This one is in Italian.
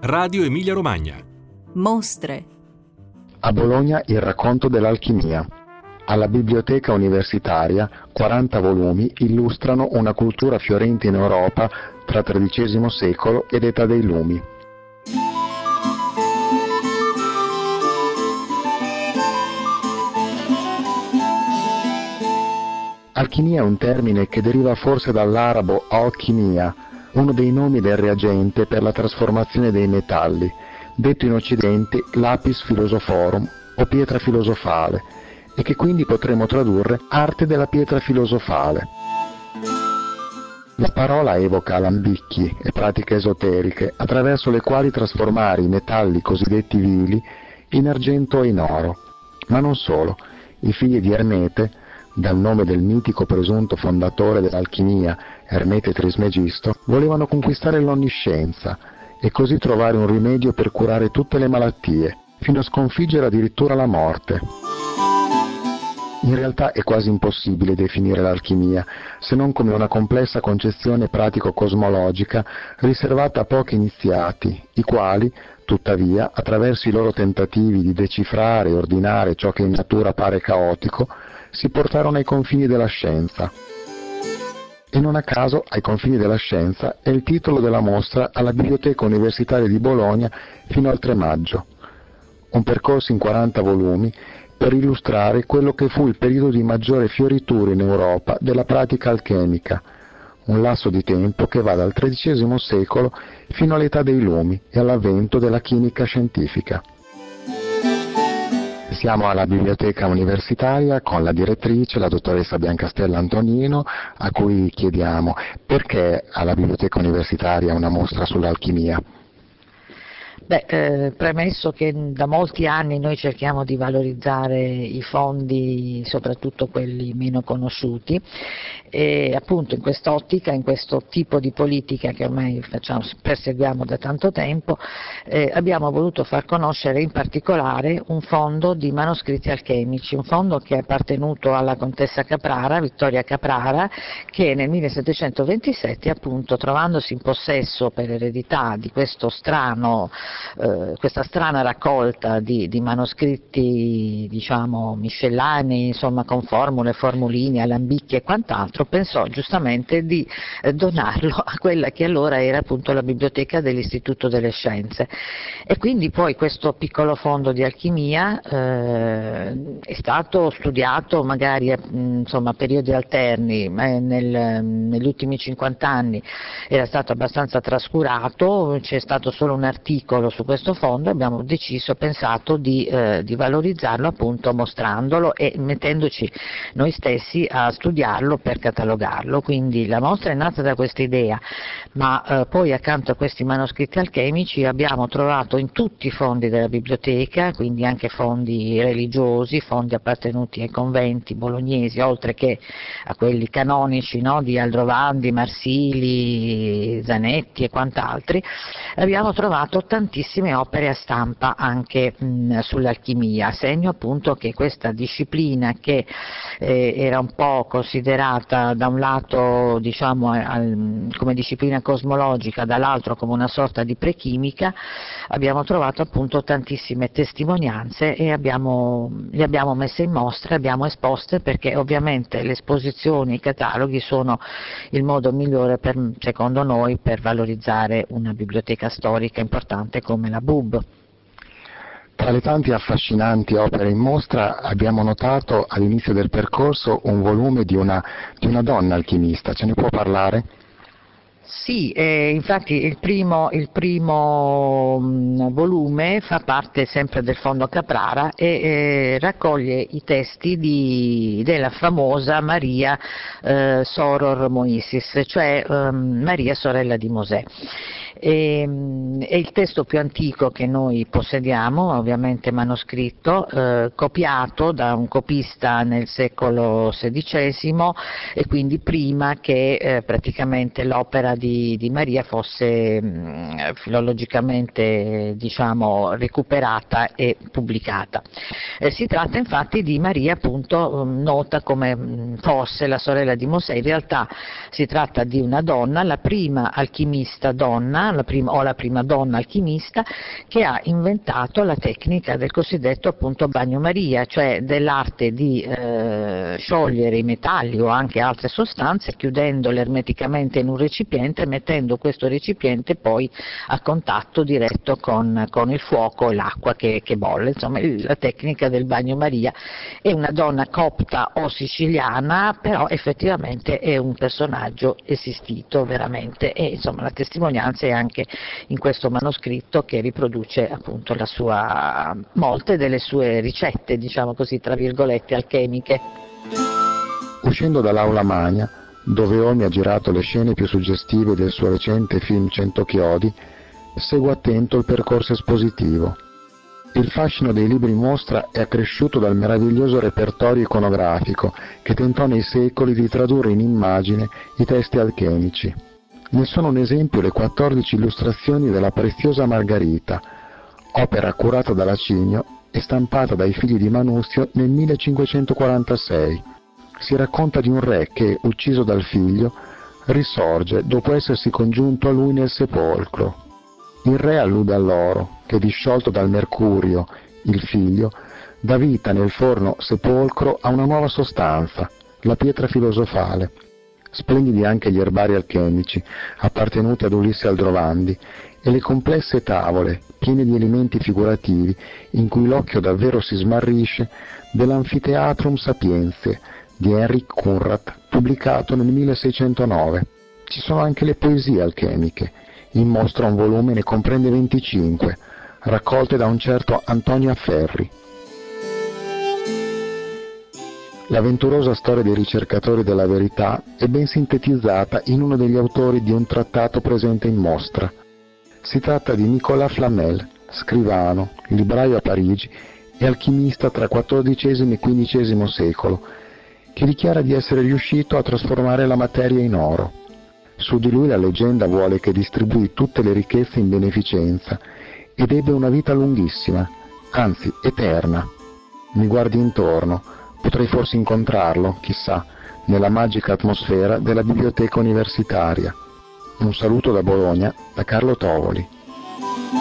Radio Emilia Romagna. Mostre. A Bologna il racconto dell'alchimia. Alla Biblioteca Universitaria 40 volumi illustrano una cultura fiorente in Europa tra XIII secolo ed età dei lumi. Alchimia è un termine che deriva forse dall'arabo alchimia, uno dei nomi del reagente per la trasformazione dei metalli, detto in Occidente lapis philosophorum o pietra filosofale, e che quindi potremmo tradurre arte della pietra filosofale. La parola evoca alambicchi e pratiche esoteriche attraverso le quali trasformare i metalli cosiddetti vili in argento e in oro. Ma non solo, i figli di Ermete, dal nome del mitico presunto fondatore dell'alchimia, Ermete Trismegisto, volevano conquistare l'onniscienza e così trovare un rimedio per curare tutte le malattie, fino a sconfiggere addirittura la morte. In realtà è quasi impossibile definire l'alchimia, se non come una complessa concezione pratico-cosmologica riservata a pochi iniziati, i quali, tuttavia, attraverso i loro tentativi di decifrare e ordinare ciò che in natura pare caotico, si portarono ai confini della scienza. E non a caso Ai confini della scienza è il titolo della mostra alla Biblioteca Universitaria di Bologna fino al 3 maggio. Un percorso in 40 volumi per illustrare quello che fu il periodo di maggiore fioritura in Europa della pratica alchemica, un lasso di tempo che va dal XIII secolo fino all'età dei lumi e all'avvento della chimica scientifica. Siamo alla Biblioteca Universitaria con la direttrice, la dottoressa Biancastella Antonino, a cui chiediamo perché alla Biblioteca Universitaria una mostra sull'alchimia. Premesso che da molti anni noi cerchiamo di valorizzare i fondi, soprattutto quelli meno conosciuti, e appunto in quest'ottica, in questo tipo di politica che ormai perseguiamo da tanto tempo, abbiamo voluto far conoscere in particolare un fondo di manoscritti alchemici, un fondo che è appartenuto alla contessa Caprara, Vittoria Caprara, che nel 1727, appunto, trovandosi in possesso per eredità di questa strana raccolta di manoscritti, diciamo, miscellanei, insomma, con formule, formulini, alambicchi e quant'altro, pensò giustamente di donarlo a quella che allora era appunto la biblioteca dell'Istituto delle Scienze. E quindi poi questo piccolo fondo di alchimia è stato studiato magari insomma a periodi alterni, ma negli ultimi 50 anni era stato abbastanza trascurato, c'è stato solo un articolo su questo fondo, abbiamo pensato di valorizzarlo, appunto, mostrandolo e mettendoci noi stessi a studiarlo per catalogarlo. Quindi la mostra è nata da questa idea, ma poi accanto a questi manoscritti alchemici abbiamo trovato in tutti i fondi della biblioteca, quindi anche fondi religiosi, fondi appartenuti ai conventi bolognesi, oltre che a quelli canonici, no, di Aldrovandi, Marsili, Zanetti e quant'altri, abbiamo trovato tantissime opere a stampa anche sull'alchimia, segno appunto che questa disciplina che era un po' considerata da un lato, diciamo, come disciplina cosmologica, dall'altro come una sorta di prechimica, abbiamo trovato appunto tantissime testimonianze e le abbiamo messe in mostra, abbiamo esposte, perché ovviamente le esposizioni, i cataloghi sono il modo migliore secondo noi per valorizzare una biblioteca storica importante come la BUB. Tra le tante affascinanti opere in mostra abbiamo notato all'inizio del percorso un volume di una donna alchimista, ce ne può parlare? Sì, infatti il primo volume fa parte sempre del fondo Caprara e raccoglie i testi della famosa Maria Soror Moisis, cioè Maria sorella di Mosè. È il testo più antico che noi possediamo, ovviamente manoscritto, copiato da un copista nel secolo XVI, e quindi prima che praticamente l'opera di Maria fosse filologicamente, diciamo, recuperata e pubblicata. Si tratta infatti di Maria, appunto, nota come fosse la sorella di Mosè. In realtà si tratta di una donna, la prima alchimista donna donna, la prima donna alchimista, che ha inventato la tecnica del cosiddetto appunto bagnomaria, cioè dell'arte di sciogliere i metalli o anche altre sostanze chiudendole ermeticamente in un recipiente e mettendo questo recipiente poi a contatto diretto con il fuoco e l'acqua che bolle. Insomma, la tecnica del bagnomaria. È una donna copta o siciliana, però effettivamente è un personaggio esistito veramente, e insomma la testimonianza è anche in questo manoscritto che riproduce appunto molte delle sue ricette, diciamo così, tra virgolette, alchemiche. Uscendo dall'Aula Magna, dove Olmi ha girato le scene più suggestive del suo recente film 100 chiodi, segue attento il percorso espositivo. Il fascino dei libri in mostra è accresciuto dal meraviglioso repertorio iconografico che tentò nei secoli di tradurre in immagine i testi alchemici. Ne sono un esempio le 14 illustrazioni della preziosa Margherita, opera curata da Lacigno e stampata dai figli di Manuzio nel 1546. Si racconta di un re che, ucciso dal figlio, risorge dopo essersi congiunto a lui nel sepolcro. Il re allude all'oro, che disciolto dal mercurio, il figlio, dà vita nel forno sepolcro a una nuova sostanza, la pietra filosofale. Splendidi anche gli erbari alchemici, appartenuti ad Ulisse Aldrovandi, e le complesse tavole, piene di elementi figurativi, in cui l'occhio davvero si smarrisce, dell'Amphitheatrum Sapienze, di Heinrich Kunrad, pubblicato nel 1609. Ci sono anche le poesie alchemiche. In mostra un volume ne comprende 25, raccolte da un certo Antonio Afferri. L'avventurosa storia dei ricercatori della verità è ben sintetizzata in uno degli autori di un trattato presente in mostra. Si tratta di Nicolas Flamel, scrivano, libraio a Parigi e alchimista tra XIV e XV secolo, che dichiara di essere riuscito a trasformare la materia in oro. Su di lui la leggenda vuole che distribuì tutte le ricchezze in beneficenza ed ebbe una vita lunghissima, anzi eterna. Mi guardi intorno, potrei forse incontrarlo, chissà, nella magica atmosfera della biblioteca universitaria. Un saluto da Bologna, da Carlo Tovoli.